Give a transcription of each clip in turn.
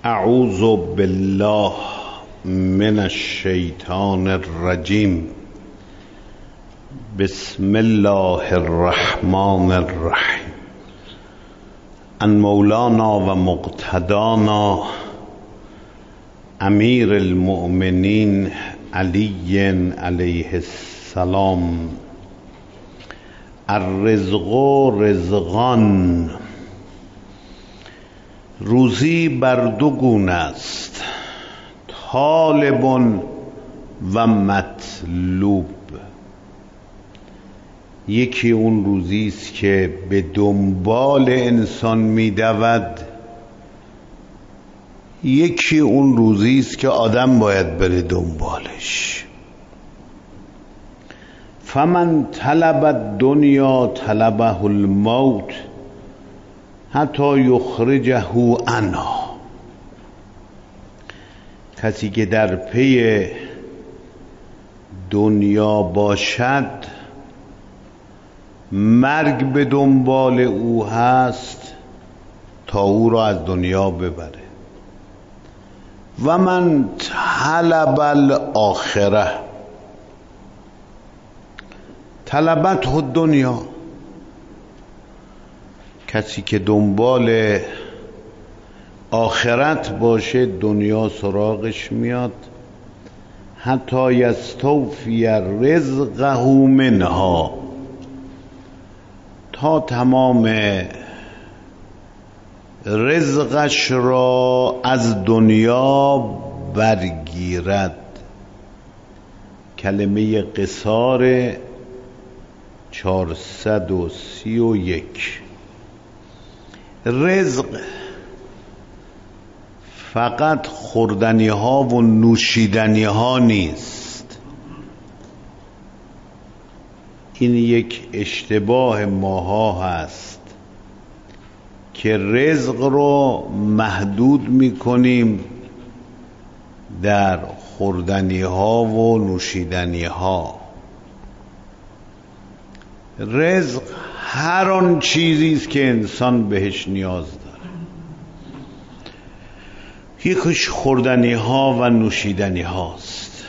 اعوذ بالله من الشیطان الرجیم. بسم الله الرحمن الرحیم. ان مولانا و مقتدانا امیر المؤمنین علی علیه السلام. الرزق رزقان، روزی بر دو گونه است، طالب و مطلوب. یکی اون روزی است که به دنبال انسان میدود، یکی اون روزی است که آدم باید بره دنبالش. فمن طلب الدنیا طلبه الموت حتی یخرجه عنها. کسی که در پی دنیا باشد، مرگ به دنبال او هست تا او را از دنیا ببره. و من طلب الاخره طلبته الدنیا. کسی که دنبال آخرت باشه، دنیا سراغش میاد. حتی یستوفی رزقه منها، تا تمام رزقش را از دنیا برگیرد. کلمه قصار 431. رزق فقط خوردنی ها و نوشیدنی ها نیست. این یک اشتباه ماها هست که رزق رو محدود میکنیم در خوردنی ها و نوشیدنی ها. رزق هر آن چیزی است که انسان بهش نیاز داره. یکیش خوردنی ها و نوشیدنی هاست،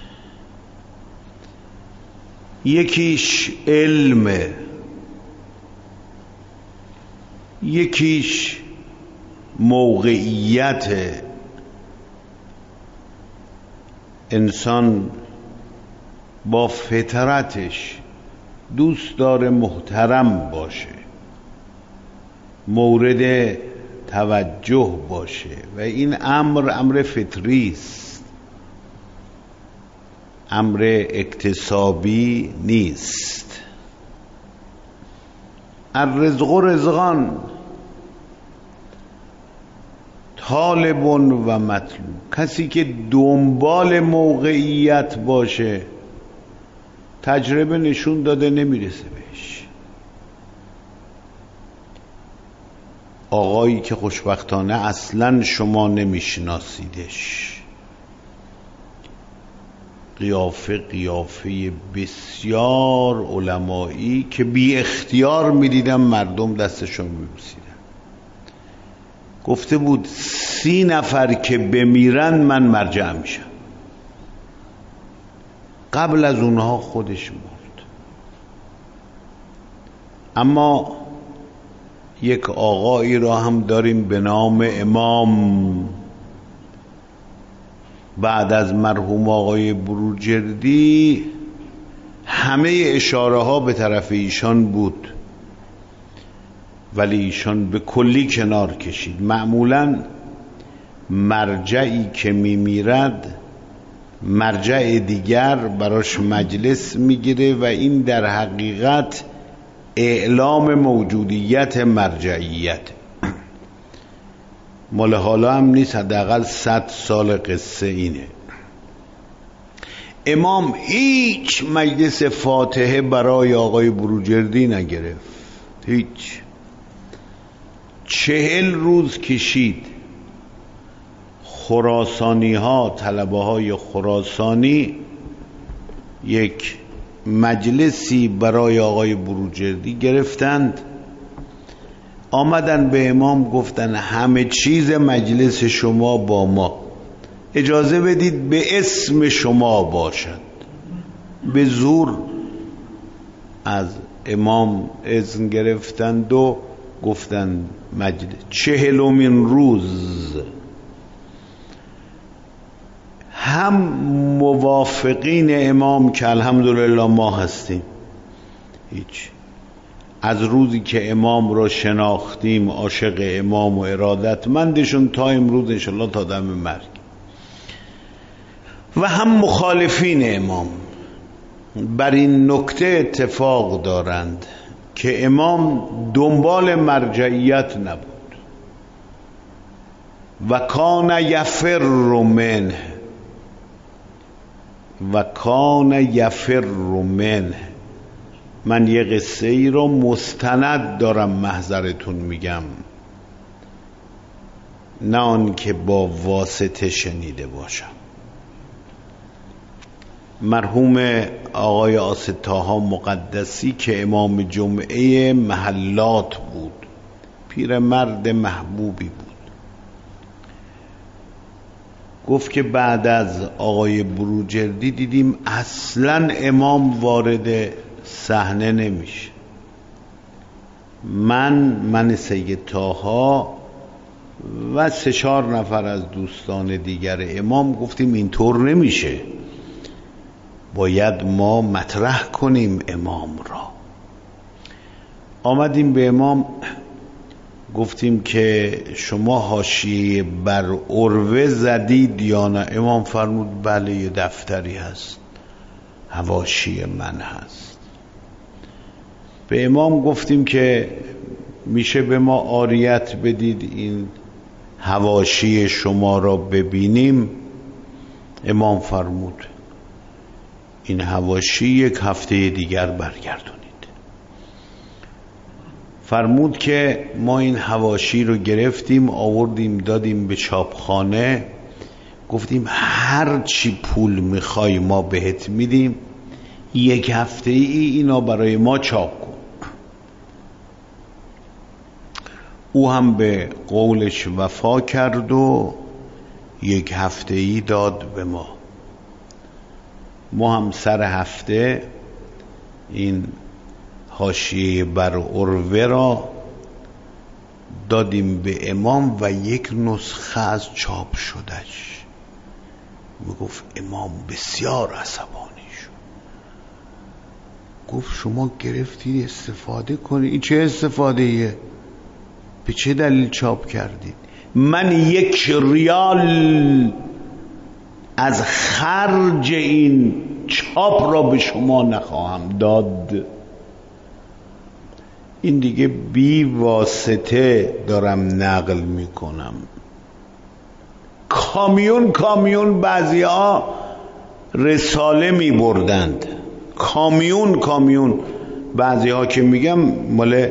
یکیش علم، یکیش موقعیت. انسان با فطرتش دوست داره محترم باشه، مورد توجه باشه و این امر فطری است، امر اکتسابی نیست. الرزق رزقان، طالب و مطلوب. کسی که دنبال موقعیت باشه، تجربه نشون داده نمیرسه بهش. آقایی که خوشبختانه اصلا شما نمیشناسیدش، قیافه بسیار علمایی که بی اختیار میدیدم مردم دستشون میبوسیدن. گفته بود 30 نفر که بمیرن من مرجع میشم. قبل از اونها خودش مرد. اما یک آقایی را هم داریم به نام امام. بعد از مرحوم آقای بروجردی همه اشاره ها به طرف ایشان بود، ولی ایشان به کلی کنار کشید. معمولا مرجعی که میمیرد، مرجع دیگر براش مجلس میگیره و این در حقیقت اعلام موجودیت مرجعیت. مال حالا هم نیست، حداقل 100 سال قصه اینه. امام هیچ مجلس فاتحه برای آقای بروجردی نگرفت، هیچ. 40 روز کشید خراسانی ها، طلبه های خراسانی یک مجلسی برای آقای بروجردی گرفتند آمدن به امام گفتن همه چیز مجلس شما با ما، اجازه بدید به اسم شما باشد. به زور از امام اذن گرفتند و گفتند مجلس. 40مین روز هم موافقین امام که الحمدلله ما هستیم، هیچ، از روزی که امام را شناختیم عاشق امام و ارادتمندشون تا امروز انشالله تا دم مرگ، و هم مخالفین امام بر این نکته اتفاق دارند که امام دنبال مرجعیت نبود و کان یفر منه و کان یفر منه. من یه قصه ای رو مستند دارم محضرتون میگم، نه آن که با واسطه شنیده باشم. مرحوم آقای آستاها مقدسی که امام جمعه محلات بود، پیرمرد محبوبی بود، گفت که بعد از آقای بروجردی دیدیم اصلا امام وارد صحنه نمیشه. من سید طاها و 3-4 نفر از دوستان دیگر امام گفتیم اینطور نمیشه، باید ما مطرح کنیم امام را. آمدیم به امام گفتیم که شما حاشیه بر عروه زدید یا نه؟ امام فرمود بله یه دفتری هست حواشی من هست. به امام گفتیم که میشه به ما عاریت بدید این حواشی شما را ببینیم؟ امام فرمود این حواشی 1 هفته دیگر برگردونید. فرمود که ما این حواشی رو گرفتیم آوردیم دادیم به چاپخانه، گفتیم هر چی پول میخوای ما بهت میدیم، 1 هفته اینا برای ما چاپ کن. او هم به قولش وفا کرد و 1 هفته داد به ما. ما هم سر هفته این حاشیه بر عروه را دادیم به امام و 1 نسخه از چاپ شدش. میگفت امام بسیار عصبانی شد، گفت شما گرفتید استفاده کنید، این چه استفاده ایه؟ به چه دلیل چاپ کردید؟ من 1 ریال از خرج این چاپ را به شما نخواهم داد. این دیگه بی واسطه دارم نقل میکنم. کامیون بعضی ها رساله می بردند، کامیون بعضی ها که میگم مال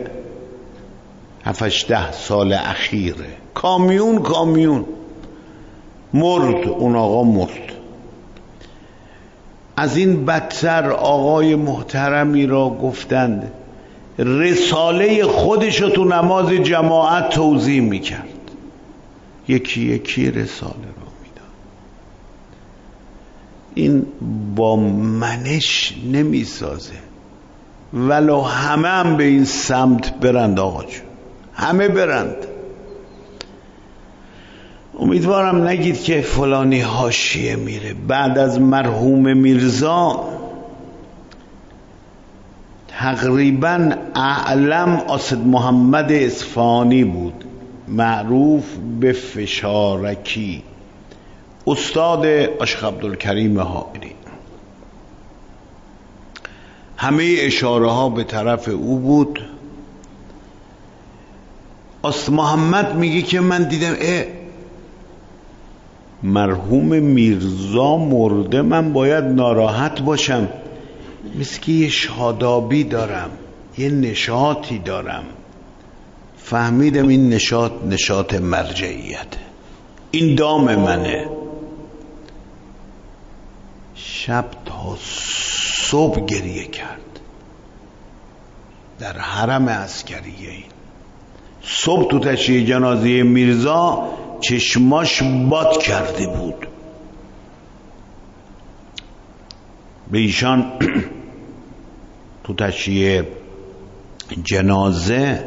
7-10 سال اخیره، کامیون مرد، اون آقا مرد. از این بدتر آقای محترمی را گفتند رساله خودشو تو نماز جماعت توزیع میکرد، یکی رساله را میداد. این با منش نمیسازه، ولو همه هم به این سمت برند آقا جون، همه برند. امیدوارم نگید که فلانی حاشیه میره. بعد از مرحوم میرزا تقریبا اعلم اسد محمد اصفهانی بود، معروف به فشارکی، استاد عاشق عبدالکریم حائری. همه اشاره ها به طرف او بود. اسد محمد میگه که من دیدم مرحوم میرزا مرده، من باید ناراحت باشم، مثل که یه شادابی دارم، یه نشاطی دارم. فهمیدم این نشاط مرجعیته، این دام منه. شب تا صبح گریه کرد در حرم عسکریه. این صبح تو تشییع جنازه میرزا چشماش باد کرده بود. به ایشان تو تشییع جنازه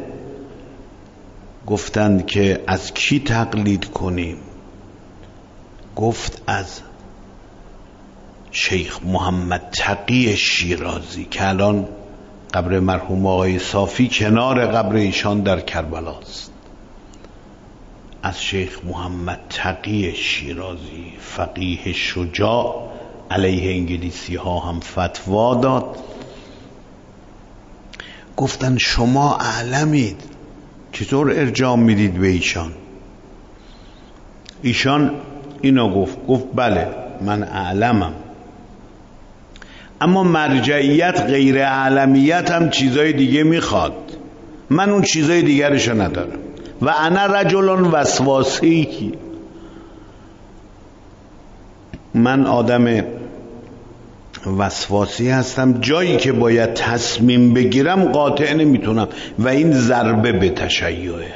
گفتند که از کی تقلید کنیم؟ گفت از شیخ محمد تقی شیرازی که الان قبر مرحوم آقای صافی کنار قبر ایشان در کربلاست. از شیخ محمد تقی شیرازی، فقیه شجاع، علیه انگلیسی ها هم فتوا داد. گفتن شما اعلمید، چطور ارجاع میدید به ایشان؟ ایشان اینو گفت بله من اعلمم، اما مرجعیت غیر اعلمیت هم چیزای دیگه میخواد، من اون چیزای دیگرشو ندارم. و انا رجل وسواسی، من آدم وسواسی هستم، جایی که باید تصمیم بگیرم قاطع نمیتونم و این ضربه به تشیعه.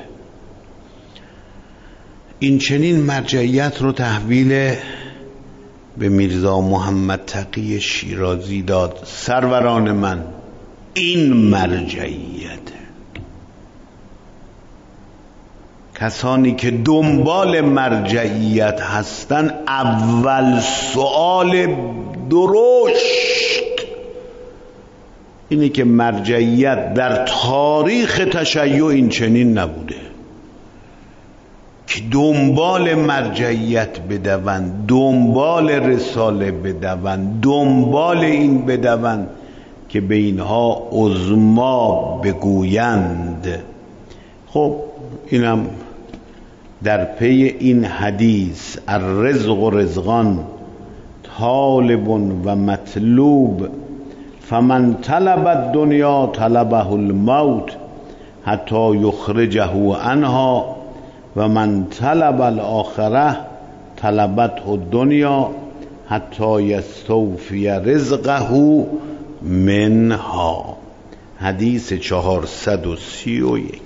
این چنین مرجعیت رو تحویل به میرزا محمد تقی شیرازی داد. سروران من، این مرجعیت. کسانی که دنبال مرجعیت هستن اول سوال درشت اینه که مرجعیت در تاریخ تشیع این چنین نبوده که دنبال مرجعیت بدوند، دنبال رساله بدوند، دنبال این بدوند که به اینها عظما بگویند. خب اینم در پی این حدیث الرزق و رزقان طالب و مطلوب فمن طلب الدنیا طلبه الموت حتی یخرجه عنها و من طلب الاخره طلبته الدنیا حتی یستوفی رزقه منها. حدیث 431.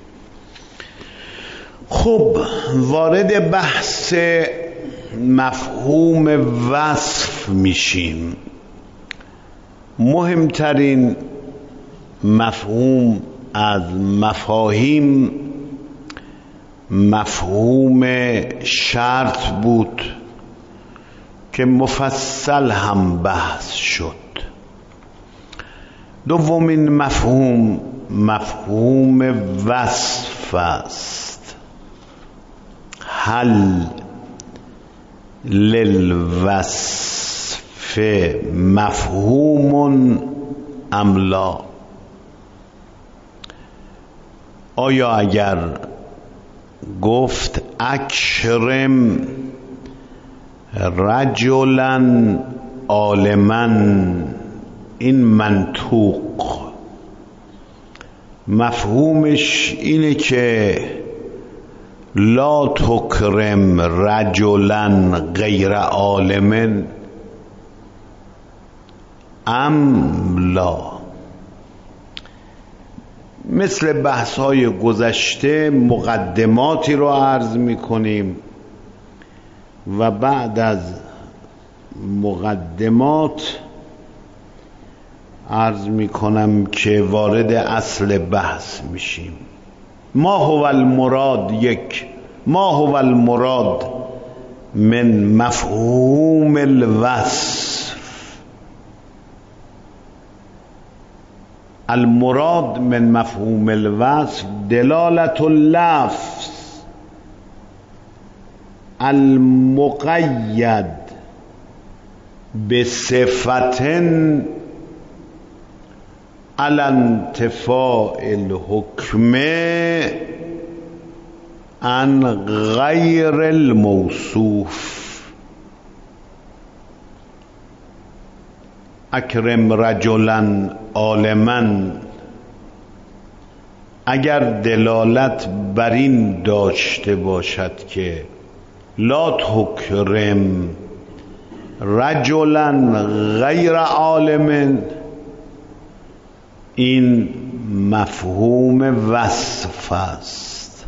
خب وارد بحث مفهوم وصف میشیم. مهمترین مفهوم از مفاهیم مفهوم شرط بود که مفصل هم بحث شد. دومین مفهوم مفهوم وصف است. هل للوصف مفهوم ام لا؟ آیا اگر گفت اکرم رجلا عالما، این منطوق مفهومش اینه که لا تکرم رجلا غیر عالم ام لا؟ مثل بحث های گذشته مقدماتی رو عرض می کنیم و بعد از مقدمات عرض می کنم که وارد اصل بحث میشیم. ما هو المراد ما هو المراد من مفهوم الوصف؟ المراد من مفهوم الوصف دلالة اللفظ المقید بصفت على انتفاء الحكم عن غیر الموصوف. اکرم رجلا عالما اگر دلالت بر این داشته باشد که لا تکرم رجلا غیر عالم، این مفهوم وصف است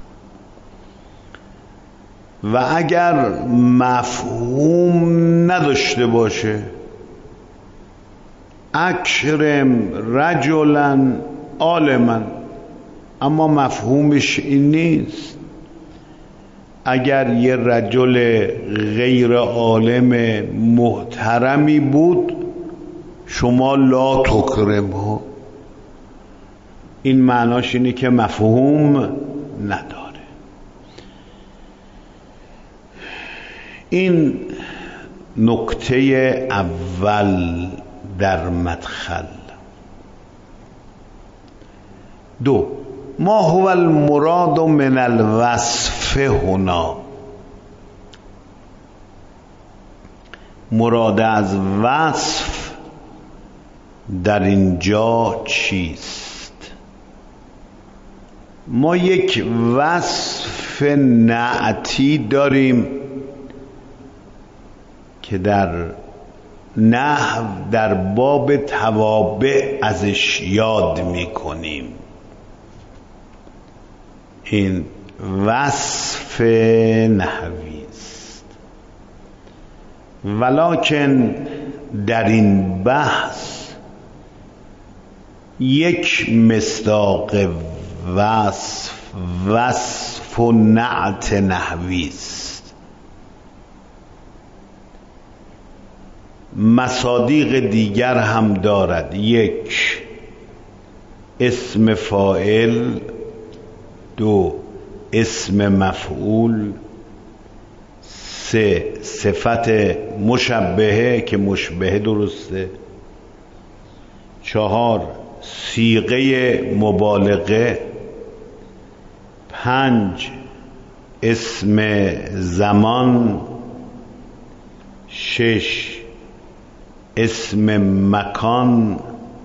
و اگر مفهوم نداشته باشه، اکرم رجلا عالما، اما مفهومش این نیست، اگر یه رجل غیر عالم محترمی بود شما لا تکرمه، این معناش اینه که مفهوم نداره. این نکته اول در مدخل. دو، ما هو المراد من الوصف هنا، مراد از وصف در اینجا چیست؟ ما یک وصف نعتی داریم که در نحو در باب توابع ازش یاد میکنیم، این وصف نحوی است. ولکن در این بحث یک مصداق وصف و نعت نحوی است. مصادیق دیگر هم دارد. یک، اسم فاعل. دو، اسم مفعول. سه، صفت مشبهه که مشبهه درسته. چهار، صیغه مبالغه. پنج، اسم زمان. شش، اسم مکان.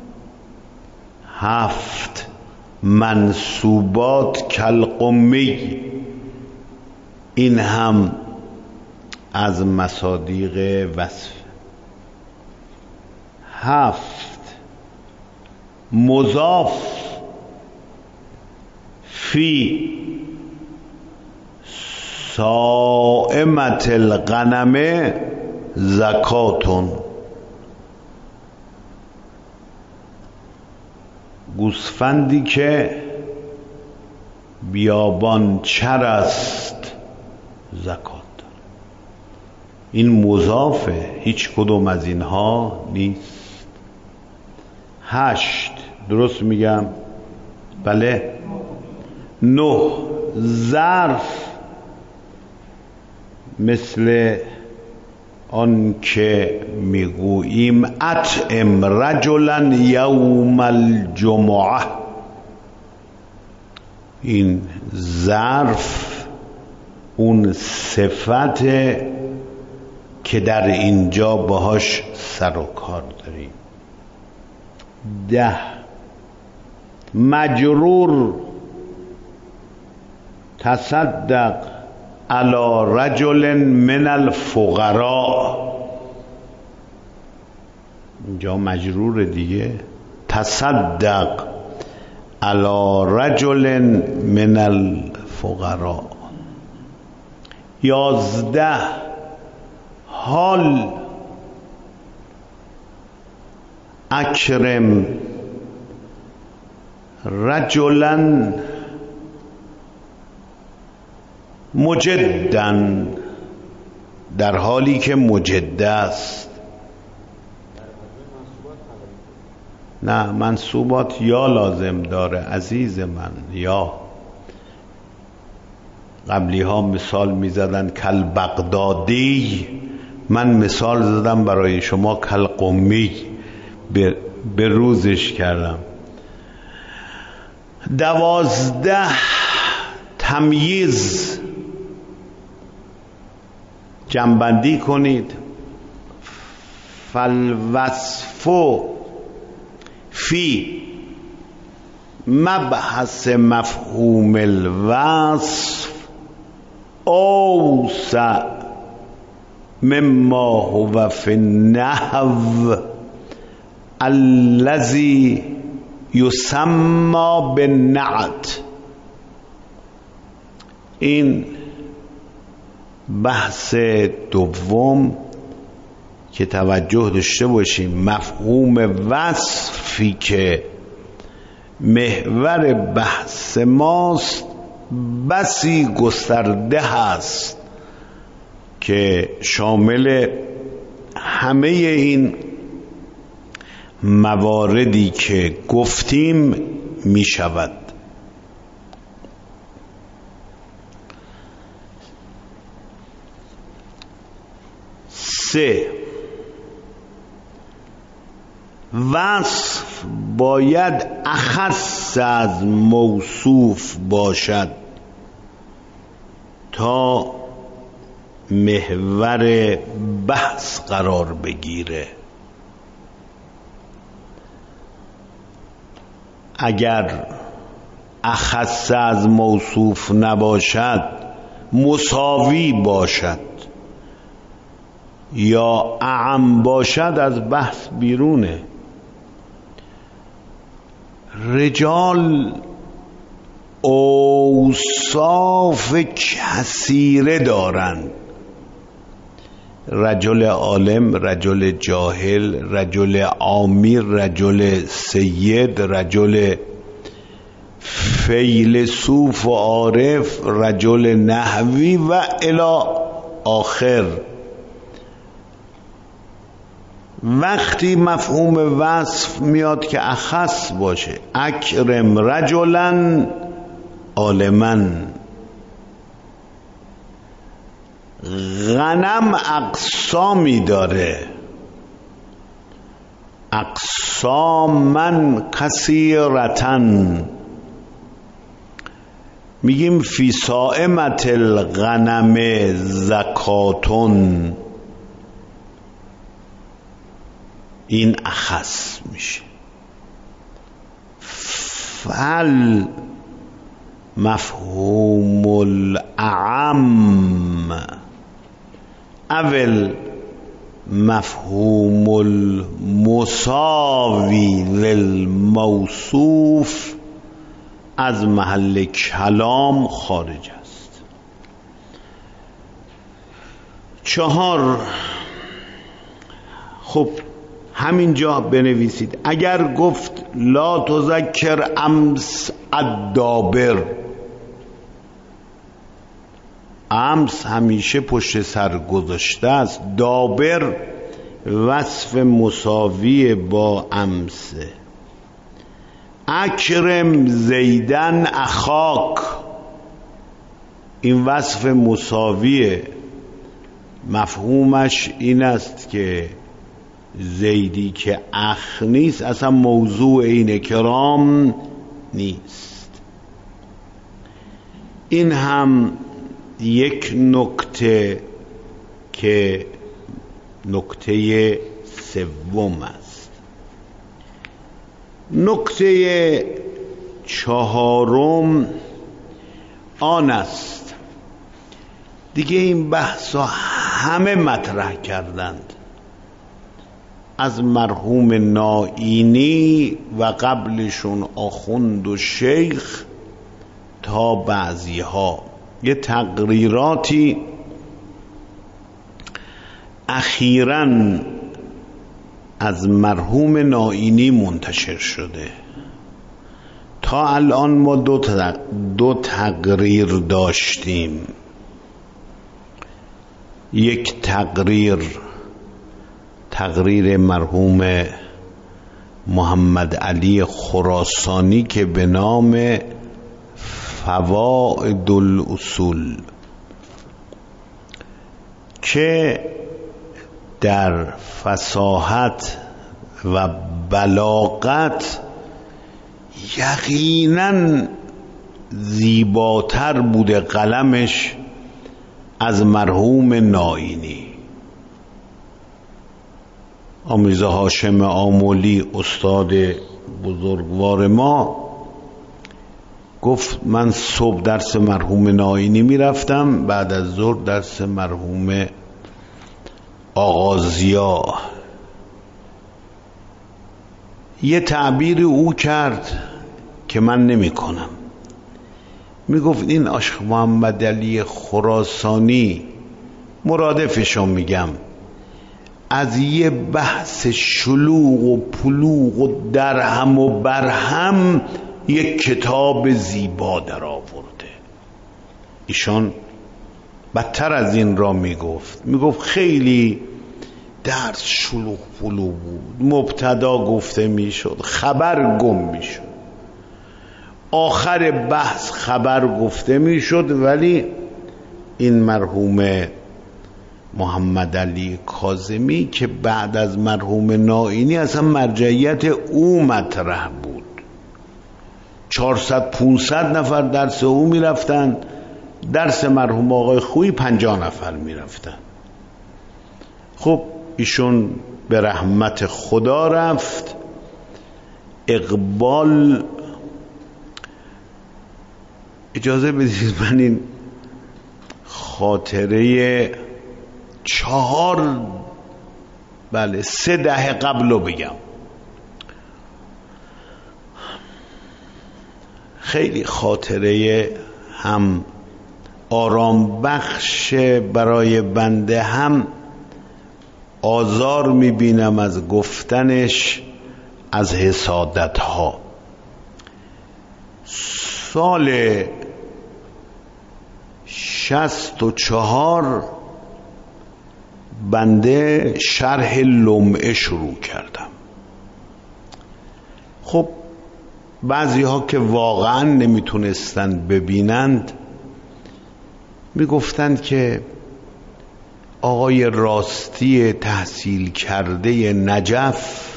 هفت، منصوبات کالقمی، این هم از مصادیق وصف. هفت، مضاف فی صائمة الغنم زکاتون، گوسفندی که بیابان چر است زکات داره. این مضافه، هیچ کدوم از اینها نیست. هشت، درست میگم؟ بله. نه، ظرف مثل آن که میگوییم اطعم رجلا یوم الجمعه، این ظرف اون صفت که در اینجا باهاش سر و کار داریم. 10، مجرور تصدق علی رجل من الفقراء، اینجا مجرور دیگه، تصدق علی رجل من الفقراء. 11، حال اکرم رجلا مجدن، در حالی که مجد است. نه، منصوبات یا لازم داره عزیز من. یا قبلی ها مثال می زدن کل بغدادی، من مثال زدم برای شما کل قمی، به روزش کردم. 12، تمییز، جمع‌بندی کنید. فالوصف فی مبحث مفهوم الوصف اوسع مما هو فی النحو الذی یسمى بالنعت. این بحث دوم که توجه داشته باشیم، مفهوم وصفی که محور بحث ماست بسی گسترده هست که شامل همه این مواردی که گفتیم می شود. سه، وصف باید اخص از موصوف باشد تا محور بحث قرار بگیره. اگر اخص از موصوف نباشد، مساوی باشد یا اعم باشد، از بحث بیرونه. رجال اوصاف کثیره دارند، رجل عالم، رجل جاهل، رجل آمیر، رجل سید، رجل فیلسوف و عارف، رجل نحوی و الی آخر. وقتی مفهوم وصف میاد که اخص باشه، اکرم رجلا عالما، غنم اقسامی داره، اقساما کثیرتن، میگیم فی صائمت الغنم زکاتون، این اخص میشه. فل مفهوم الاعم اول مفهوم المساوی للموصوف از محل کلام خارج است. 4، خب همینجا بنویسید. اگر گفت لا تذکر امس الدابر، امس همیشه پشت سر گذاشته است، دابر وصف مساوی با امسه. اکرم زیدن اخاک، این وصف مساویه، مفهومش این است که زیدی که اخ نیست اصلا موضوع این کرام نیست. این هم یک نکته که نکته سوم است. نکته 4 آن است، دیگه این بحثا همه مطرح کردند، از مرحوم نائینی و قبلشون آخوند و شیخ تا بعضی ها، یه تقریراتی اخیراً از مرحوم نائینی منتشر شده. تا الان ما دو تقریر داشتیم. یک تقریر مرحوم محمد علی خراسانی که به نام فوائد الاصول، که در فصاحت و بلاغت یقینا زیباتر بوده قلمش از مرحوم نائینی. آمیزا هاشم آمولی استاد بزرگوار ما گفت من صبح درس مرحوم نائینی میرفتم، بعد از ظهر درس مرحوم آغازیا. یه تعبیر او کرد که من نمی کنم. می گفت این عاشق محمد علی خراسانی، مرادفشو میگم، از یه بحث شلوغ و پلوغ و درهم و برهم یک کتاب زیبا در آورده. ایشان بدتر از این را میگفت خیلی درس شلوغ پلوغ بود، مبتدا گفته میشد، خبر گم میشد، آخر بحث خبر گفته میشد، ولی این مرحوم محمد علی کاظمی که بعد از مرحوم نائینی اصلا مرجعیت او مطرح بود، 400-500 نفر درس او میرفتن، درس مرحوم آقای خویی 50 نفر میرفتن. خب ایشون به رحمت خدا رفت. اقبال، اجازه بدید من این خاطره 3 دهه قبل رو بگم. خیلی خاطره هم آرام بخش برای بنده، هم آزار میبینم از گفتنش، از حسادت ها. سال 64 بنده شرح لمعه شروع کردم. خب بعضی ها که واقعا نمیتونستند ببینند میگفتند که آقای راستی تحصیل کرده نجف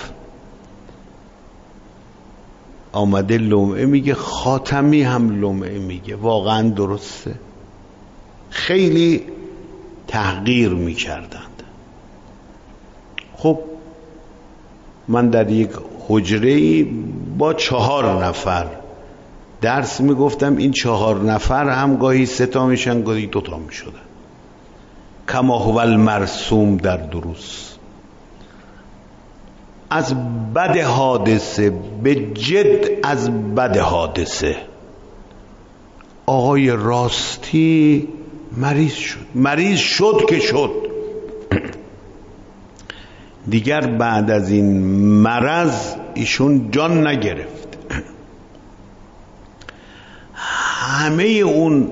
آمده لمعه میگه، خاتمی هم لمعه میگه. واقعا درسته. خیلی تحقیر میکردند. خب من در یک حجره با 4 نفر درس میگفتم. این 4 نفر هم گاهی 3 تا میشن، گاهی 2 تا میشدن، کما هو المرسوم در دروس. از بد حادثه، به جد از بد حادثه، آقای راستی مریض شد که شد. دیگر بعد از این مرض ایشون جان نگرفت. همه اون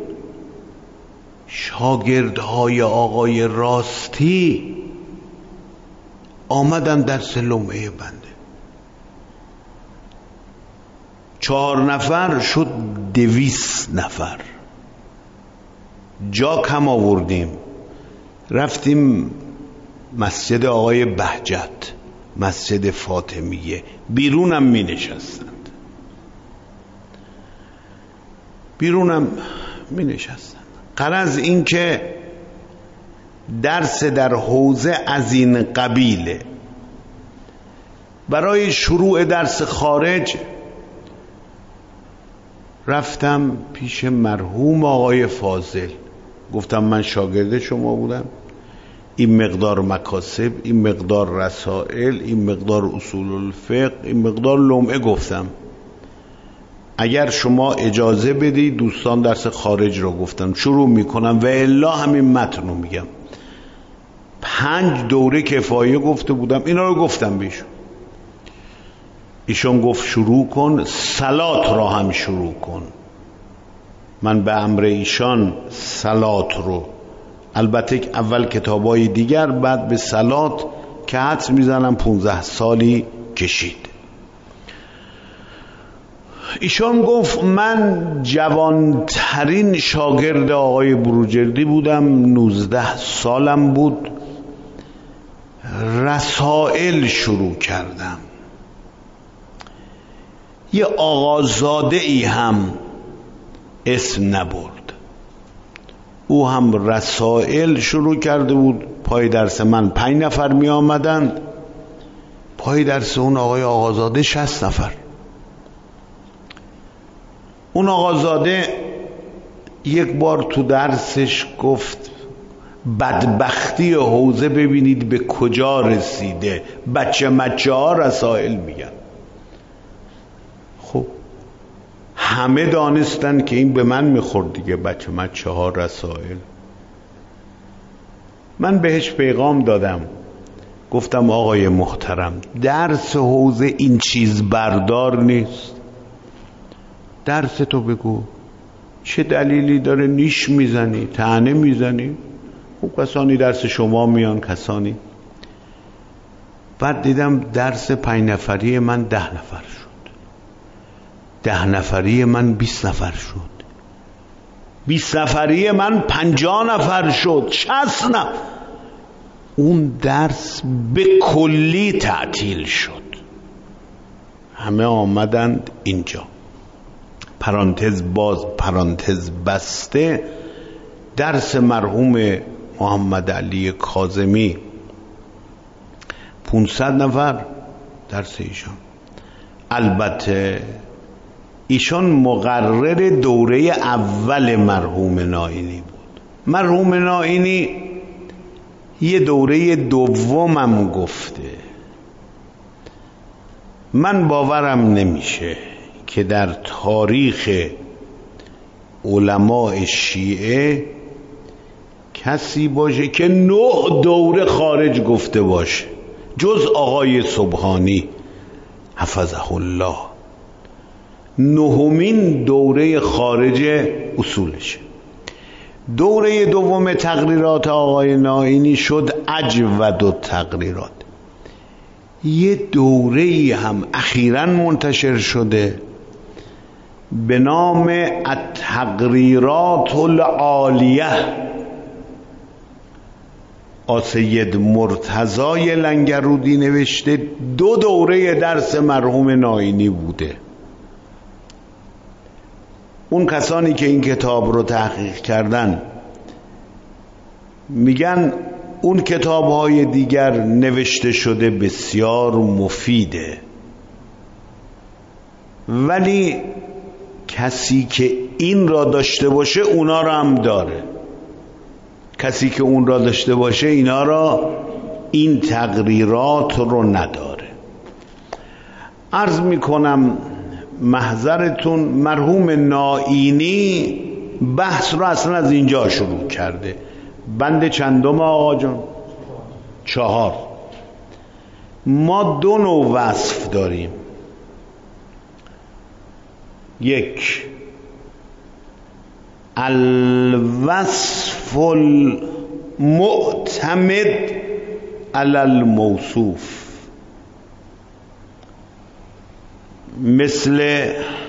شاگردهای آقای راستی آمدن درس لمعه بنده. 4 نفر شد 200 نفر. جا کم آوردیم، رفتیم مسجد آقای بهجت، مسجد فاطمیه. بیرونم می نشستند، غرض این که درس در حوزه از این قبیله. برای شروع درس خارج رفتم پیش مرحوم آقای فاضل، گفتم من شاگرد شما بودم، این مقدار مکاسب، این مقدار رسائل، این مقدار اصول الفقه، این مقدار لمعه گفتم. اگر شما اجازه بدید دوستان درس خارج رو گفتم شروع میکنم و الا همین متن رو میگم. 5 دوره کفایه گفته بودم، اینا رو گفتم بهشون. ایشون گفت شروع کن، صلات را هم شروع کن. من به امر ایشان صلات رو، البته اول کتابای دیگر، بعد به صلات که حدس میزنم 15 سالی کشید. ایشان گفت من جوانترین شاگرد آقای بروجردی بودم، 19 سالم بود. رسائل شروع کردم. یه آقازاده ای هم اسم نبرد، او هم رسائل شروع کرده بود. پای درس من 5 نفر می آمدن، پای درس اون آقای آقازاده 60 نفر. اون آقازاده یک بار تو درسش گفت بدبختی حوزه ببینید به کجا رسیده، بچه ها رسائل میگن. خب همه دانستن که این به من میخورد دیگه، بچه من 4 رسائل. من بهش پیغام دادم، گفتم آقای محترم درس حوزه این چیز بردار نیست، درس تو بگو، چه دلیلی داره نیش میزنی، طعنه میزنی؟ خب کسانی درس شما میان، کسانی. بعد دیدم درس 5 نفری من 10 نفر شد، 10 نفری من 20 نفر شد، 20 نفری من 50 نفر شد، 60 نفر. اون درس به کلی تعطیل شد. همه آمدند اینجا. پرانتز باز پرانتز بسته. درس مرحوم محمد علی کاظمی 500 نفر درس ایشان. البته ایشان مقرر دوره اول مرحوم نائینی بود. مرحوم نائینی یه دوره دومم گفته. من باورم نمیشه که در تاریخ علماء شیعه کسی باشه که 9 دوره خارج گفته باشه جز آقای سبحانی حفظه الله. 9مین دوره خارج اصولشه. دوره دوم تقریرات آقای نائینی شد اجود التقریرات. یه دوره هم اخیراً منتشر شده به نام التقریرات العالیه. سید مرتضای لنگرودی نوشته. 2 دوره درس مرحوم نائینی بوده. اون کسانی که این کتاب رو تحقیق کردن میگن اون کتاب‌های دیگر نوشته شده بسیار مفیده، ولی کسی که این را داشته باشه اونا را هم داره. کسی که اون را داشته باشه اینا را، این تقریرات رو نداره. عرض میکنم محضرتون مرحوم نائینی بحث رو اصلا از اینجا شروع کرده. بند چندم آقا جان؟ 4. ما 2 نوع وصف داریم. 1 الوصف المعتمد علی الموصوف، مثل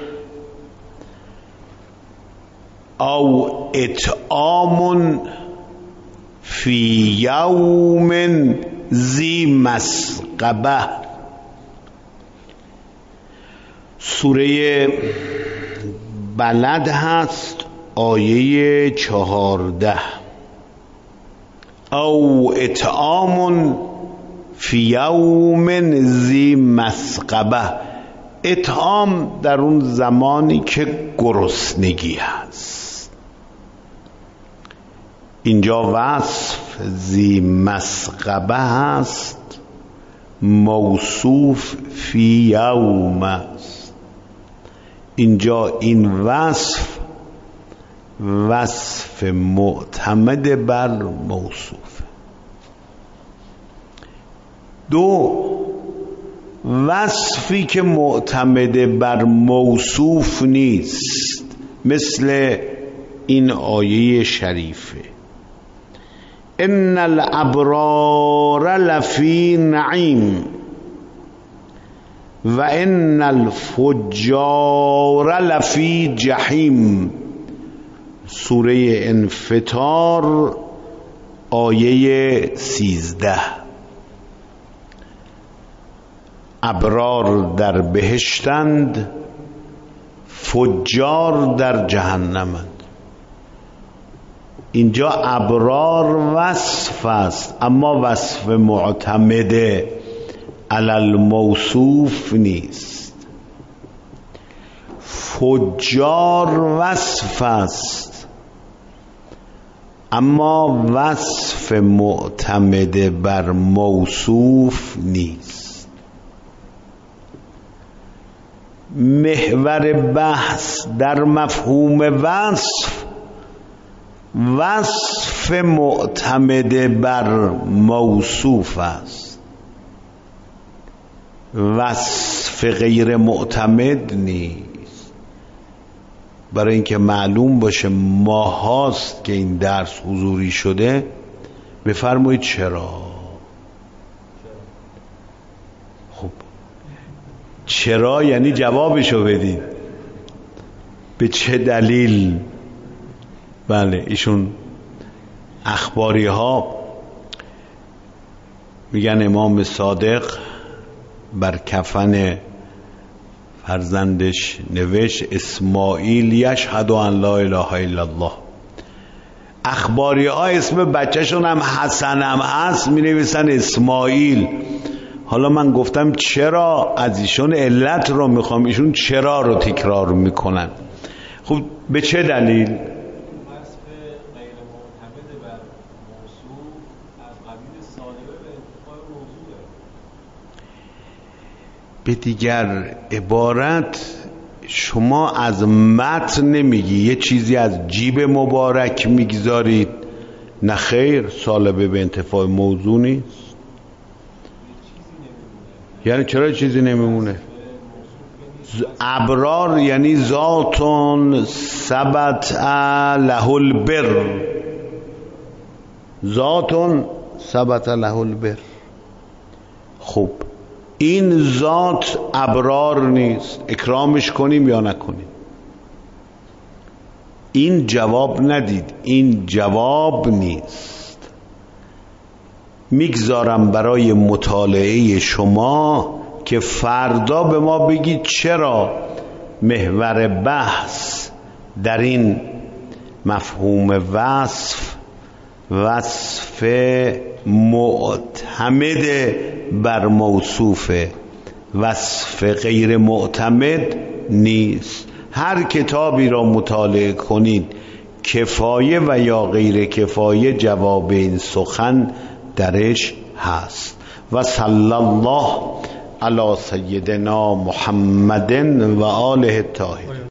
او اطعام فی یوم ذی مسغبه. سوره بلد هست آیه 14. او اطعام فی یوم ذی مسغبه. اطعام در اون زمانی که گرسنگی هست. اینجا وصف ذی مسغبه هست، موصوف فی یوم است. اینجا این وصف معتمد بر موصوف. 2 وصفی که معتمد بر موصوف نیست، مثل این آیه شریفه ان الابرار لفی نعیم و ان الفجار لفی جحیم. سوره انفطار آیه 13. ابرار در بهشتند، فجار در جهنمند. اینجا ابرار وصف است، اما وصف معتمده علی الموصوف نیست. فجار وصف است، اما وصف معتمد بر موصوف نیست. محور بحث در مفهوم وصف معتمد بر موصوف است، وصف غیر معتمد نیست. برای اینکه معلوم باشه ماهاست که این درس حضوری شده، بفرمایید چرا. خب چرا یعنی جوابشو بدید، به چه دلیل. بله ایشون اخباری ها میگن امام صادق بر کفن فرزندش نوشت اسماعیل یشهد ان لا اله الا الله. اخباری ها اسم بچهشون هم حسن هم هست، می نویسن اسماعیل. حالا من گفتم چرا، از ایشون علت رو میخوام، ایشون چرا رو تکرار میکنن. خب به چه دلیل؟ به دیگر عبارت شما از متن نمیگی، یه چیزی از جیب مبارک میگذارید. نه خیر، سالبه به انتفاع موضوع نیست. یعنی چرا چیزی نمیمونه؟ ابرار یعنی ذاتون ثبت له البر، ذاتون ثبت له البر. خب این ذات ابرار نیست، اکرامش کنیم یا نکنیم؟ این جواب ندید، این جواب نیست. میگذارم برای مطالعه شما که فردا به ما بگید چرا محور بحث در این مفهوم وصف معتمد بر موصوف، وصف غیر معتمد نیست. هر کتابی را مطالعه کنید، کفایه و یا غیر کفایه جواب این سخن درش هست. و صلی الله علی سیدنا محمد و آله الطاهرین.